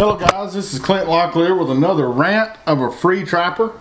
Hello guys, this is Clint Locklear with another rant of a free trapper.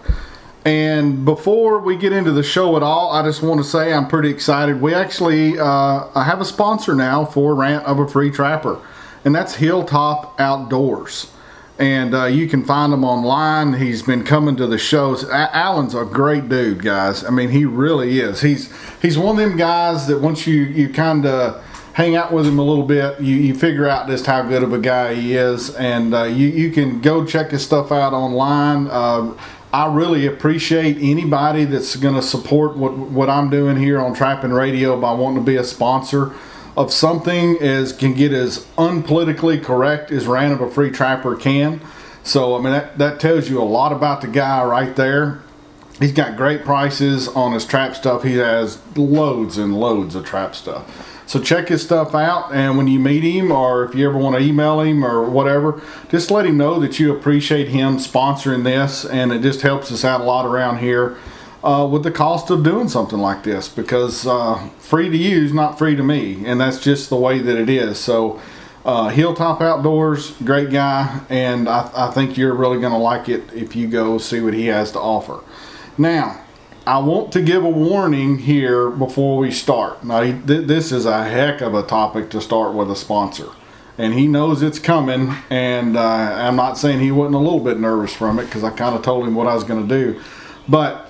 And before we get into the show at all, I just want to say I'm pretty excited. We actually I have a sponsor now for Rant of a Free Trapper, and that's Hilltop Outdoors. And you can find him online. He's been coming to the shows. Alan's a great dude, guys. I mean, he really is. He's one of them guys that once you kind of hang out with him a little bit, you figure out just how good of a guy he is. And you can go check his stuff out online. I really appreciate anybody that's going to support what I'm doing here on Trapping Radio by wanting to be a sponsor of something as can get as unpolitically correct as Rant of a Free Trapper can. So, I mean, that tells you a lot about the guy right there. He's got great prices on his trap stuff. He has loads and loads of trap stuff. So check his stuff out, and when you meet him, or if you ever want to email him or whatever, just let him know that you appreciate him sponsoring this, and it just helps us out a lot around here with the cost of doing something like this, because free to use, not free to me, and that's just the way that it is. So Hilltop Outdoors, great guy, and I think you're really going to like it if you go see what he has to offer. Now, I want to give a warning here before we start. Now, this is a heck of a topic to start with a sponsor. And he knows it's coming, and I'm not saying he wasn't a little bit nervous from it, because I kind of told him what I was going to do. But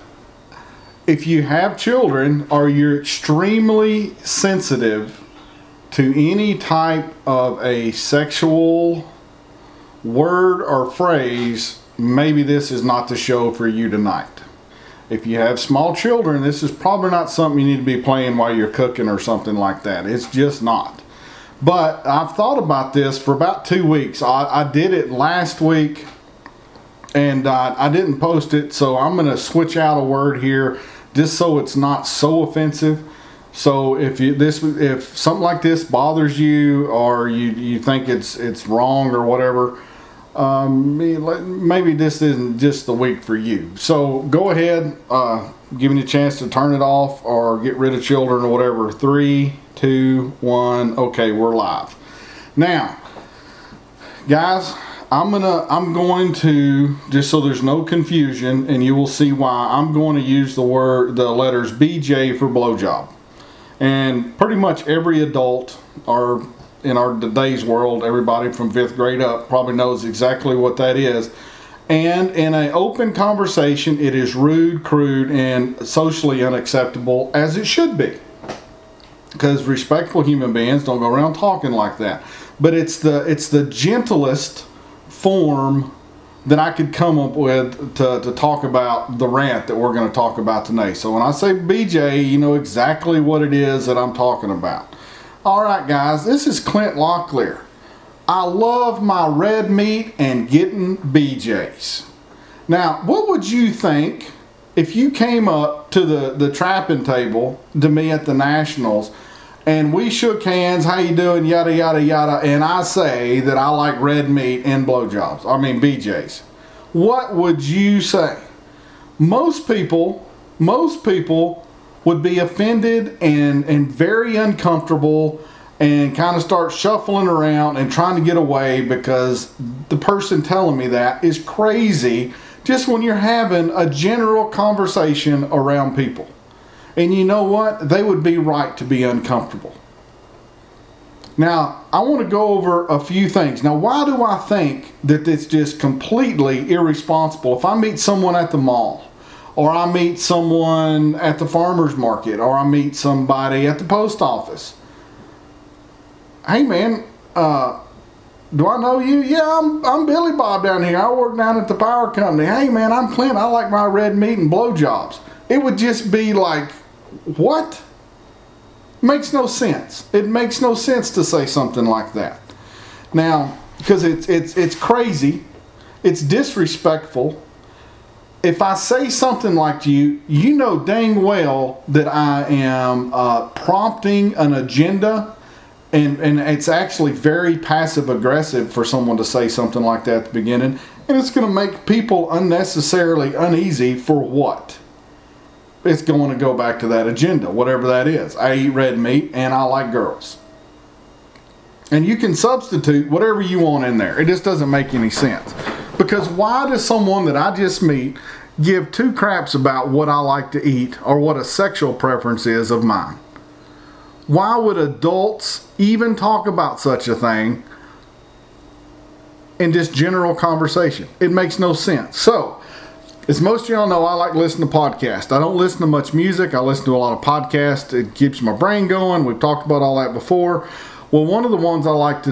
if you have children or you're extremely sensitive to any type of a sexual word or phrase, maybe this is not the show for you tonight. If you have small children, this is probably not something you need to be playing while you're cooking or something like that. It's just not. But I've thought about this for about 2 weeks. I did it last week, and I didn't post it, so I'm going to switch out a word here just so it's not so offensive. So if something like this bothers you, or you think it's wrong or whatever, maybe this isn't just the week for you. So go ahead, give me a chance to turn it off or get rid of children or whatever. 3, 2, 1. Okay, we're live. Now, guys, I'm going to, just so there's no confusion, and you will see why, I'm going to use the letters BJ for blowjob. And pretty much every adult, or in our today's world, everybody from 5th grade up probably knows exactly what that is. And in an open conversation, it is rude, crude, and socially unacceptable, as it should be. Because respectful human beings don't go around talking like that. But it's the gentlest form that I could come up with to talk about the rant that we're going to talk about today. So when I say BJ, you know exactly what it is that I'm talking about. Alright guys, this is Clint Locklear. I love my red meat and getting BJs. Now, what would you think if you came up to the trapping table to me at the Nationals, and we shook hands, how you doing, yada yada yada, and I say that I like red meat and blowjobs, BJs. What would you say? Most people would be offended and very uncomfortable, and kind of start shuffling around and trying to get away, because the person telling me that is crazy, just when you're having a general conversation around people. And you know what? They would be right to be uncomfortable. Now, I want to go over a few things. Now, why do I think that it's just completely irresponsible if I meet someone at the mall, or I meet someone at the farmer's market, or I meet somebody at the post office? Hey man, do I know you? Yeah, I'm Billy Bob down here. I work down at the power company. Hey man, I'm Clint. I like my red meat and blowjobs. It would just be like, what? Makes no sense. It makes no sense to say something like that. Now, because it's crazy, it's disrespectful. If I say something like you know dang well that I am prompting an agenda, and it's actually very passive aggressive for someone to say something like that at the beginning, and it's going to make people unnecessarily uneasy for what? It's going to go back to that agenda, whatever that is. I eat red meat and I like girls. And you can substitute whatever you want in there. It just doesn't make any sense. Because why does someone that I just meet give two craps about what I like to eat or what a sexual preference is of mine? Why would adults even talk about such a thing in just general conversation? It makes no sense. So, as most of y'all know, I like to listen to podcasts. I don't listen to much music. I listen to a lot of podcasts. It keeps my brain going. We've talked about all that before. Well, one of the ones I like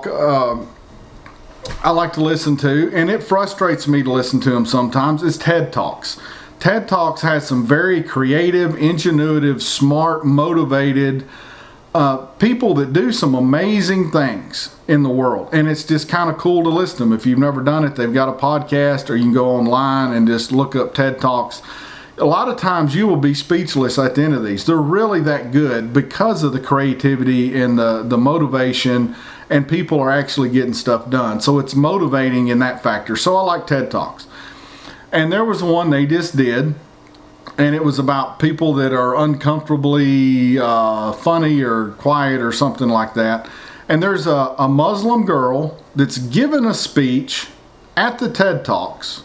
to listen to, and it frustrates me to listen to them sometimes, is TED Talks. TED Talks has some very creative, ingenuitive, smart, motivated people that do some amazing things in the world. And it's just kind of cool to listen to them. If you've never done it, they've got a podcast, or you can go online and just look up TED Talks. A lot of times you will be speechless at the end of these. They're really that good because of the creativity and the motivation, and people are actually getting stuff done. So it's motivating in that factor. So I like TED Talks. And there was one they just did, and it was about people that are uncomfortably funny or quiet or something like that. And there's a Muslim girl that's given a speech at the TED Talks.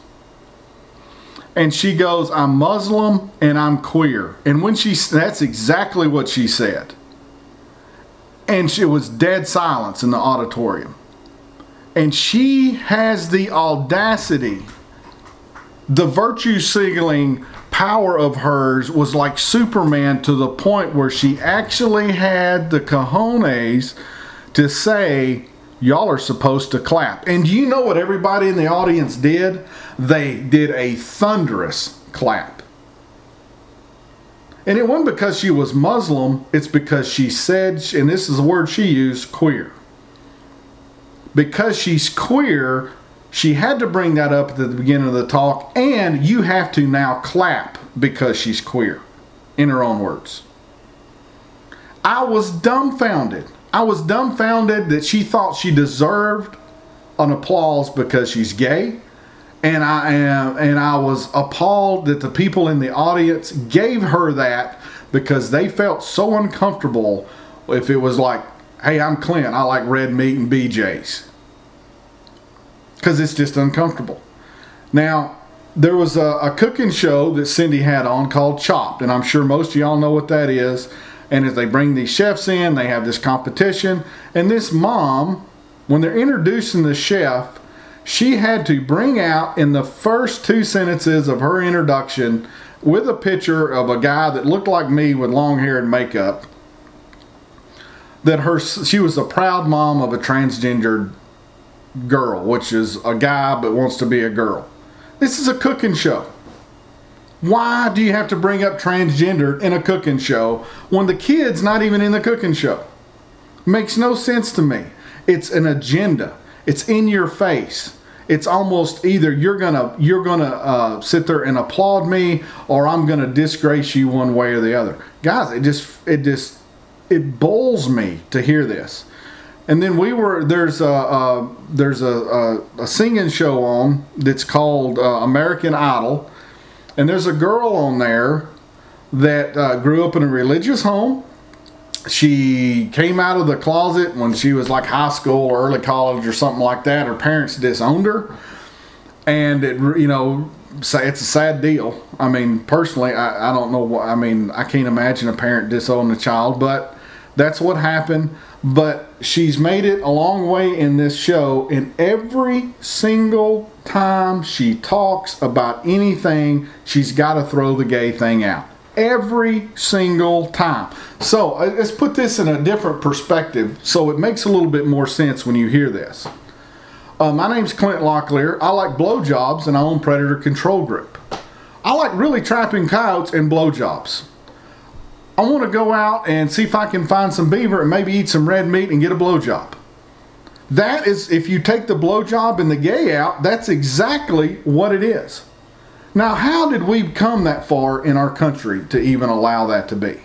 And she goes, "I'm Muslim and I'm queer." And that's exactly what she said. And it was dead silence in the auditorium. And she has the audacity, the virtue signaling power of hers was like Superman, to the point where she actually had the cojones to say, "Y'all are supposed to clap." And do you know what everybody in the audience did? They did a thunderous clap. And it wasn't because she was Muslim, it's because she said, and this is the word she used, queer. Because she's queer, she had to bring that up at the beginning of the talk, and you have to now clap because she's queer, in her own words. I was dumbfounded. I was dumbfounded that she thought she deserved an applause because she's gay. And I was appalled that the people in the audience gave her that because they felt so uncomfortable if it was like, "Hey, I'm Clint, I like red meat and BJ's." Because it's just uncomfortable. Now, there was a cooking show that Cindy had on called Chopped, and I'm sure most of y'all know what that is. And as they bring these chefs in, they have this competition. And this mom, when they're introducing the chef, she had to bring out in the first two sentences of her introduction, with a picture of a guy that looked like me with long hair and makeup, that she was a proud mom of a transgender girl, which is a guy but wants to be a girl. This is a cooking show. Why do you have to bring up transgender in a cooking show when the kid's not even in the cooking show? Makes no sense to me. It's an agenda. It's in your face. It's almost either you're gonna sit there and applaud me, or I'm gonna disgrace you one way or the other. Guys, it bowls me to hear this. And then there's a singing show on that's called American Idol, and there's a girl on there that grew up in a religious home. She came out of the closet when she was like high school or early college or something like that. Her parents disowned her, and it's a sad deal. I mean, personally, I don't know what. I mean, I can't imagine a parent disown a child, but that's what happened. But she's made it a long way in this show, and every single time she talks about anything, she's got to throw the gay thing out. Every single time. So let's put this in a different perspective so it makes a little bit more sense when you hear this. My name's Clint Locklear. I like blowjobs, and I own Predator Control Group. I like really trapping coyotes and blowjobs. I want to go out and see if I can find some beaver and maybe eat some red meat and get a blowjob. That is, if you take the blowjob and the gay out, that's exactly what it is. Now, how did we come that far in our country to even allow that to be?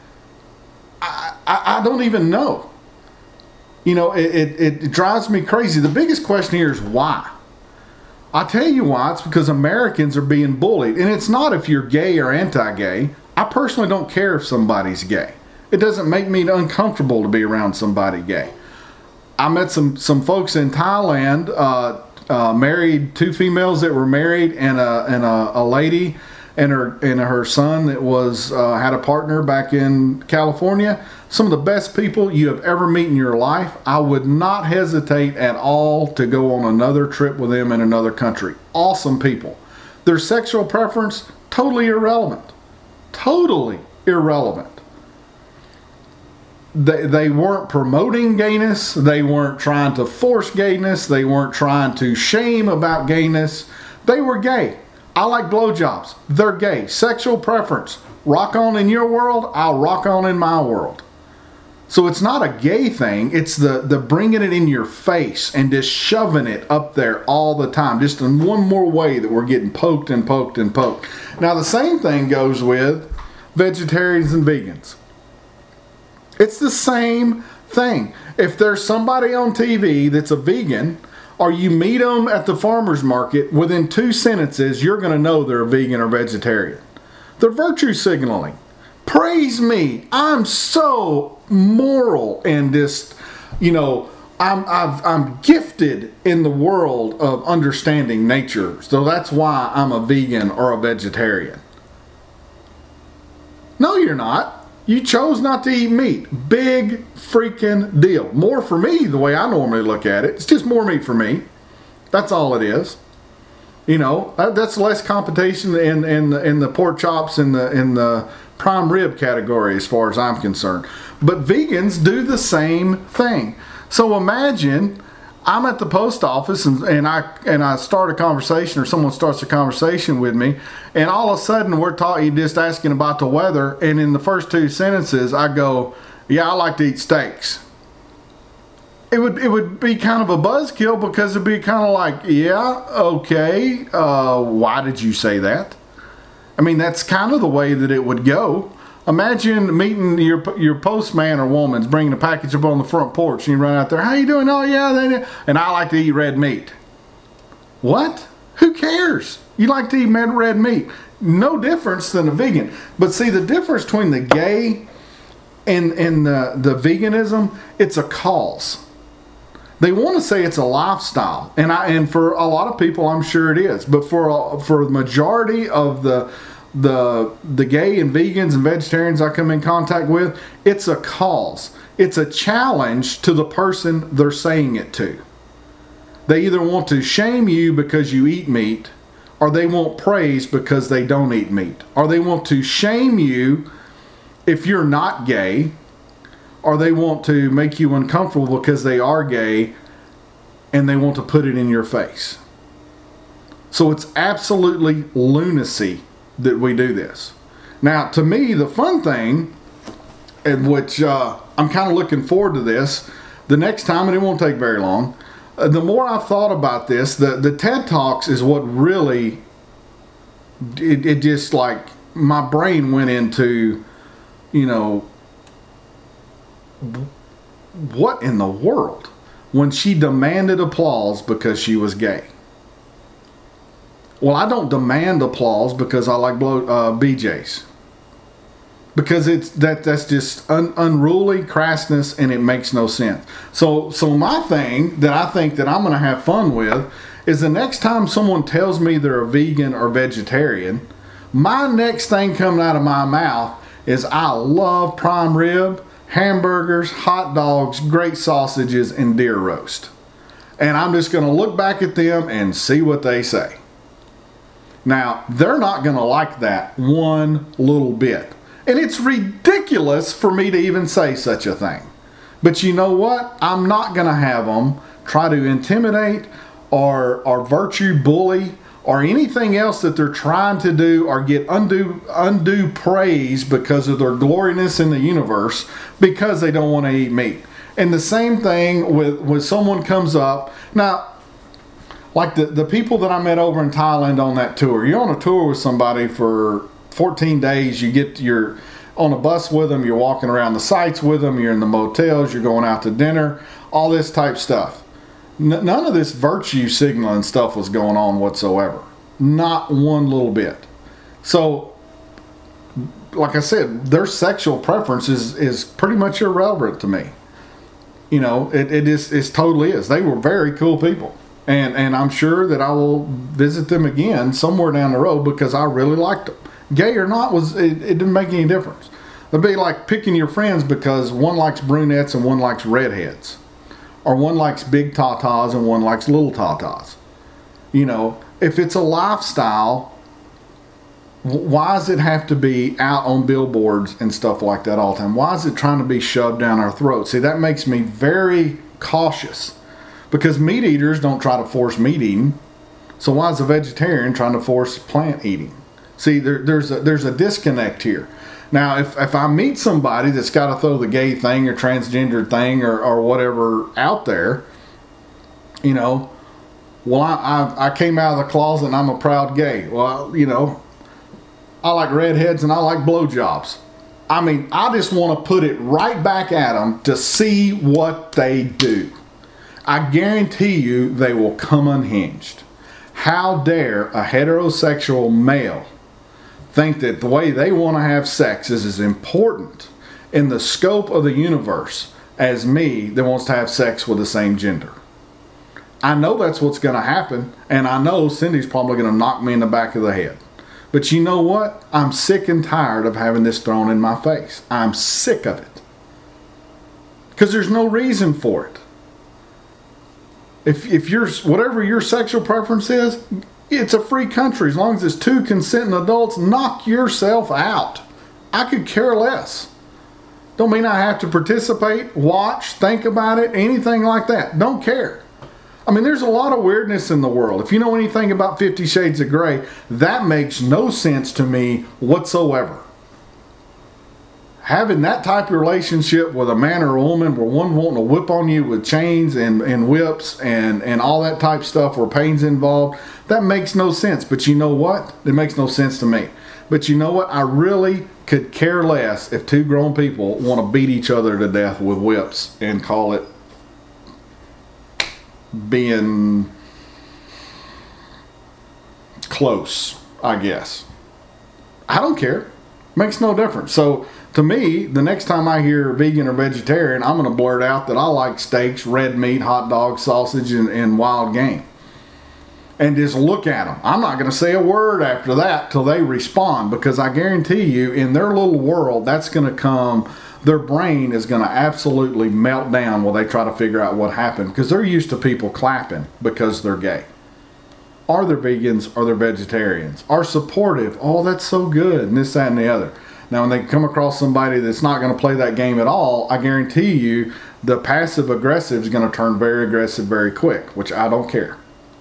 I don't even know. It drives me crazy. The biggest question here is why. I tell you why. It's because Americans are being bullied. And it's not if you're gay or anti-gay. I personally don't care if somebody's gay. It doesn't make me uncomfortable to be around somebody gay. I met some folks in Thailand, married, two females that were married, and a lady and her son that was had a partner back in California. Some of the best people you have ever met in your life. I would not hesitate at all to go on another trip with them in another country. Awesome people. Their sexual preference, totally irrelevant. Totally irrelevant. They weren't promoting gayness. They weren't trying to force gayness. They weren't trying to shame about gayness. They were gay. I like blowjobs. They're gay. Sexual preference. Rock on in your world, I'll rock on in my world. So it's not a gay thing. It's the bringing it in your face and just shoving it up there all the time. Just in one more way that we're getting poked and poked and poked. Now the same thing goes with vegetarians and vegans. It's the same thing. If there's somebody on TV that's a vegan, or you meet them at the farmer's market, within 2 sentences, you're going to know they're a vegan or vegetarian. They're virtue signaling. Praise me. I'm so moral and just, I'm gifted in the world of understanding nature. So that's why I'm a vegan or a vegetarian. No, you're not. You chose not to eat meat. Big freaking deal. More for me, the way I normally look at it. It's just more meat for me. That's all it is. That's less competition in the pork chops in the prime rib category as far as I'm concerned. But vegans do the same thing. So imagine I'm at the post office and I start a conversation, or someone starts a conversation with me, and all of a sudden we're just asking about the weather, and in the first 2 sentences I go, yeah, I like to eat steaks. It would be kind of a buzzkill, because it'd be kind of like, yeah, okay, why did you say that? I mean, that's kind of the way that it would go. Imagine meeting your postman or woman's bringing a package up on the front porch, and you run out there, how you doing? Oh yeah, and I like to eat red meat. What? Who cares? You like to eat red meat. No difference than a vegan. But see, the difference between the gay and the veganism, it's a cause. They want to say it's a lifestyle, and for a lot of people, I'm sure it is. But for the majority of the gay and vegans and vegetarians I come in contact with, it's a cause. It's a challenge to the person they're saying it to. They either want to shame you because you eat meat, or they want praise because they don't eat meat, or they want to shame you if you're not gay, or they want to make you uncomfortable because they are gay, and they want to put it in your face. So it's absolutely lunacy that we do this. Now, to me, the fun thing, and which I'm kind of looking forward to this, the next time, and it won't take very long, the more I've thought about this, the TED Talks is what really, it just like, my brain went into, what in the world, when she demanded applause because she was gay. Well, I don't demand applause because I like BJ's. Because that's just unruly crassness, and it makes no sense. So my thing that I think that I'm going to have fun with is the next time someone tells me they're a vegan or vegetarian, my next thing coming out of my mouth is I love prime rib, hamburgers, hot dogs, great sausages, and deer roast. And I'm just going to look back at them and see what they say. Now, they're not going to like that one little bit. And it's ridiculous for me to even say such a thing. But you know what? I'm not going to have them try to intimidate or virtue bully or anything else that they're trying to do, or get undue praise because of their gloriness in the universe, because they don't want to eat meat. And the same thing when someone comes up. Now, like the people that I met over in Thailand on that tour. You're on a tour with somebody for 14 days. You're on a bus with them. You're walking around the sites with them. You're in the motels. You're going out to dinner. All this type stuff. None of this virtue signaling stuff was going on whatsoever. Not one little bit. So, like I said, their sexual preference is pretty much irrelevant to me. It totally is. They were very cool people. And I'm sure that I will visit them again somewhere down the road because I really liked them. Gay or not, it didn't make any difference. It'd be like picking your friends because one likes brunettes and one likes redheads. Or one likes big tatas and one likes little tatas. If it's a lifestyle, why does it have to be out on billboards and stuff like that all the time? Why is it trying to be shoved down our throats? See, that makes me very cautious because meat eaters don't try to force meat eating. So why is a vegetarian trying to force plant eating? See, there's a disconnect here. Now, if I meet somebody that's got to throw the gay thing or transgender thing or whatever out there, I came out of the closet and I'm a proud gay. Well, I like redheads and I like blowjobs. I just want to put it right back at them to see what they do. I guarantee you they will come unhinged. How dare a heterosexual male think that the way they want to have sex is as important in the scope of the universe as me that wants to have sex with the same gender? I know that's what's going to happen, and I know Cindy's probably going to knock me in the back of the head. But you know what? I'm sick and tired of having this thrown in my face. I'm sick of it. Because there's no reason for it. If you're, whatever your sexual preference is, it's a free country. As long as it's two consenting adults, knock yourself out. I could care less. Don't mean I have to participate, watch, think about it, anything like that. Don't care. There's a lot of weirdness in the world. If you know anything about 50 Shades of Grey, that makes no sense to me whatsoever. Having that type of relationship with a man or a woman where one wanting to whip on you with chains and whips and all that type of stuff where pain's involved, that makes no sense. But you know what? It makes no sense to me. But you know what? I really could care less if two grown people want to beat each other to death with whips and call it being close, I guess. I don't care. Makes no difference. So to me, the next time I hear vegan or vegetarian, I'm going to blurt out that I like steaks, red meat, hot dogs, sausage, and wild game. And just look at them. I'm not going to say a word after that till they respond, because I guarantee you in their little world, that's going to come. Their brain is going to absolutely melt down while they try to figure out what happened, because they're used to people clapping because they're gay. Are they vegans? Are they vegetarians? Are supportive? Oh, that's so good, and this, that, and the other. Now, when they come across somebody that's not going to play that game at all, I guarantee you the passive-aggressive is going to turn very aggressive very quick, which I don't care.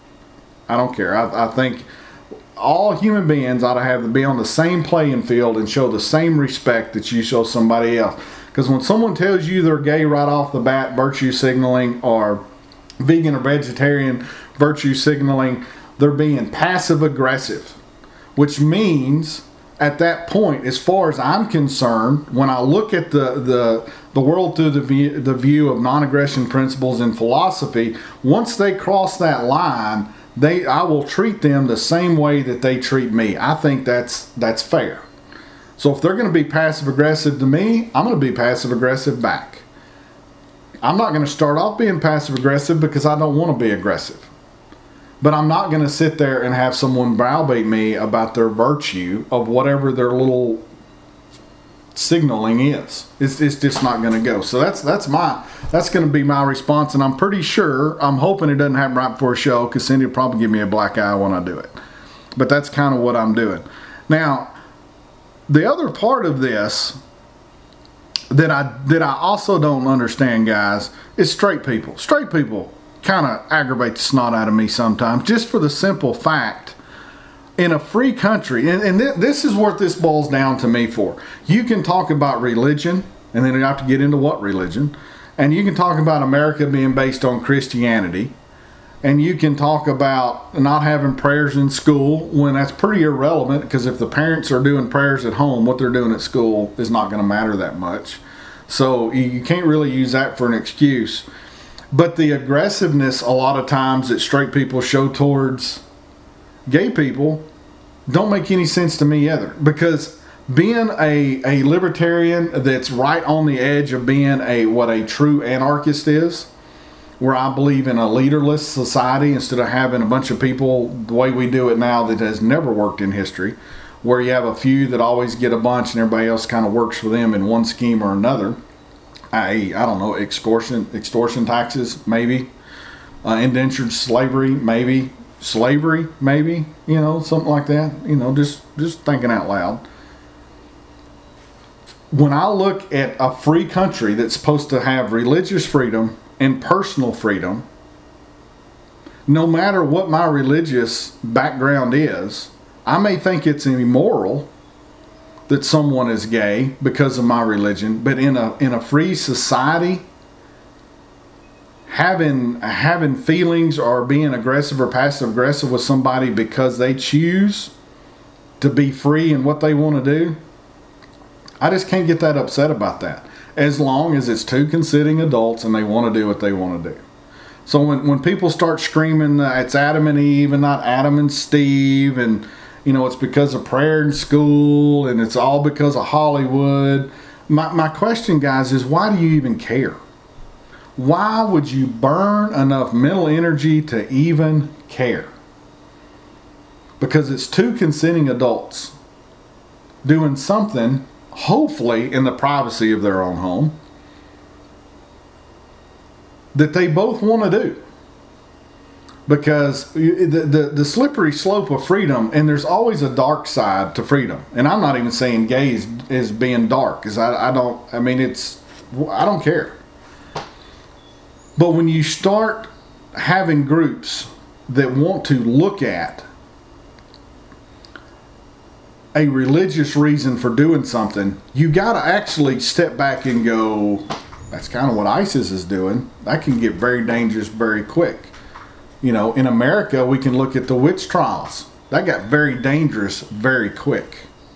I don't care. I think all human beings ought to have to be on the same playing field and show the same respect that you show somebody else. Because when someone tells you they're gay right off the bat, virtue signaling, or vegan or vegetarian, virtue signaling, they're being passive aggressive. Which means, at that point, as far as I'm concerned, when I look at the world through the view of non-aggression principles and philosophy, once they cross that line, I will treat them the same way that they treat me. I think that's fair. So if they're going to be passive aggressive to me, I'm going to be passive aggressive back. I'm not going to start off being passive aggressive because I don't want to be aggressive. But I'm not going to sit there and have someone browbeat me about their virtue of whatever their little signaling is. It's just not going to go. So that's going to be my response, and I'm pretty sure, I'm hoping it doesn't happen right before a show, because Cindy will probably give me a black eye when I do it. But that's kind of what I'm doing. Now, the other part of this that I also don't understand, guys, is straight people. Straight people kind of aggravate the snot out of me sometimes, just for the simple fact, in a free country, and this is what this boils down to me for. You can talk about religion, and then you have to get into what religion, and you can talk about America being based on Christianity, and you can talk about not having prayers in school, when that's pretty irrelevant, because if the parents are doing prayers at home, what they're doing at school is not going to matter that much. So you can't really use that for an excuse. But the aggressiveness a lot of times that straight people show towards gay people don't make any sense to me either, because being a libertarian that's right on the edge of being what a true anarchist is, where I believe in a leaderless society instead of having a bunch of people the way we do it now that has never worked in history, where you have a few that always get a bunch and everybody else kind of works for them in one scheme or another. I don't know, extortion taxes, maybe. Indentured slavery, maybe. Slavery, maybe. Something like that. Just thinking out loud. When I look at a free country that's supposed to have religious freedom and personal freedom, no matter what my religious background is, I may think it's immoral that someone is gay because of my religion, but in a free society, having feelings or being aggressive or passive aggressive with somebody because they choose to be free in what they want to do, I just can't get that upset about that, as long as it's two consenting adults and they want to do what they want to do. So when people start screaming it's Adam and Eve and not Adam and Steve, and it's because of prayer in school and it's all because of Hollywood, my question, guys, is why do you even care? Why would you burn enough mental energy to even care? Because it's two consenting adults doing something, hopefully in the privacy of their own home, that they both want to do. Because the slippery slope of freedom, and there's always a dark side to freedom, and I'm not even saying gay is being dark, because I don't care. But when you start having groups that want to look at a religious reason for doing something, you got to actually step back and go, that's kind of what ISIS is doing. That can get very dangerous very quick. In America, we can look at the witch trials. That got very dangerous very quick.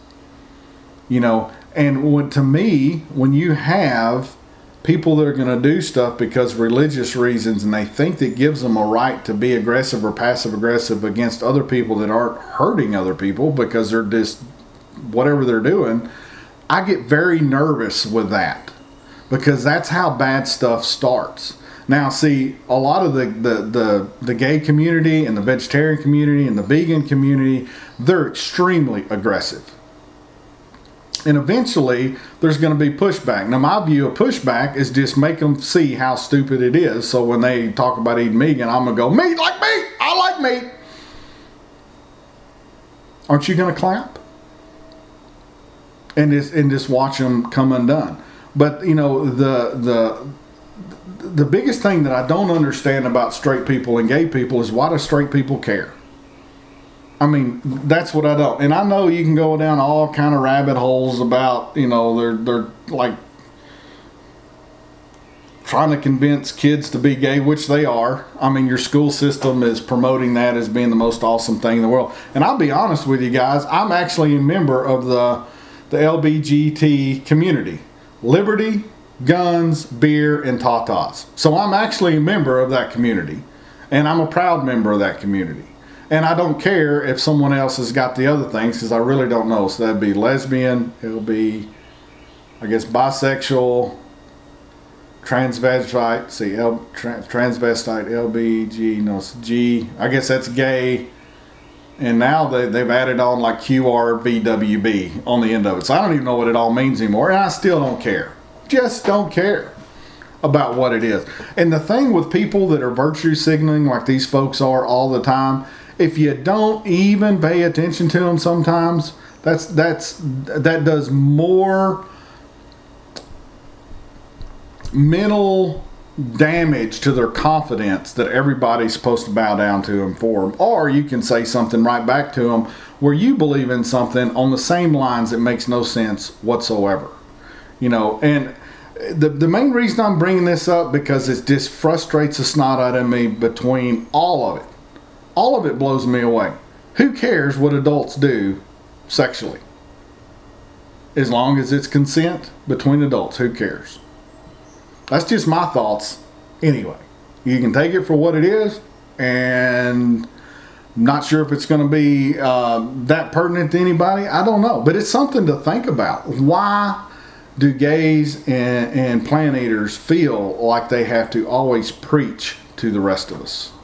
And to me, when you have people that are going to do stuff because of religious reasons, and they think that gives them a right to be aggressive or passive aggressive against other people that aren't hurting other people because they're just whatever they're doing, I get very nervous with that, because that's how bad stuff starts. Now, see, a lot of the gay community and the vegetarian community and the vegan community, they're extremely aggressive. And eventually, there's going to be pushback. Now, my view of pushback is just make them see how stupid it is. So when they talk about eating meat, I'm going to go, meat like meat! I like meat! Aren't you going to clap? And just watch them come undone. But, the biggest thing that I don't understand about straight people and gay people is, why do straight people care? I mean, that's what I don't. And I know you can go down all kind of rabbit holes about, they're like trying to convince kids to be gay, which they are. I mean, your school system is promoting that as being the most awesome thing in the world. And I'll be honest with you guys, I'm actually a member of the LGBT community. Liberty, guns, beer, and tatas. So I'm actually a member of that community. And I'm a proud member of that community. And I don't care if someone else has got the other things, because I really don't know. So that'd be lesbian, it'll be, I guess, bisexual, transvestite, transvestite, LBG, no, G, I guess that's gay. And now they've added on like QRVWB on the end of it. So I don't even know what it all means anymore. And I still don't care. Just don't care about what it is. And the thing with people that are virtue signaling like these folks are all the time, if you don't even pay attention to them sometimes, that does more mental damage to their confidence that everybody's supposed to bow down to them for them. Or you can say something right back to them where you believe in something on the same lines that makes no sense whatsoever. And the main reason I'm bringing this up, because it just frustrates the snot out of me between all of it. All of it blows me away. Who cares what adults do sexually? As long as it's consent between adults, who cares? That's just my thoughts anyway. You can take it for what it is, and Not sure if it's going to be that pertinent to anybody. I don't know. But it's something to think about. Why do gays and plant eaters feel like they have to always preach to the rest of us?